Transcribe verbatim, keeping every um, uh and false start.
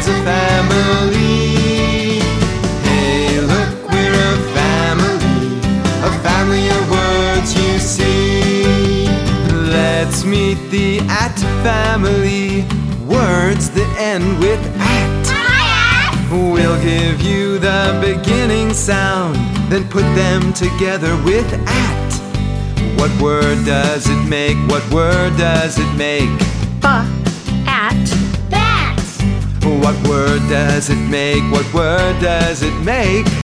a family. Hey, look, we're a family, a family of words you see. Let's meet the at family, words that end with at. We'll give you the beginning sound, then put them together with at. What word does it make? What word does it make? Ba, at, Bat. What word does it make? What word does it make?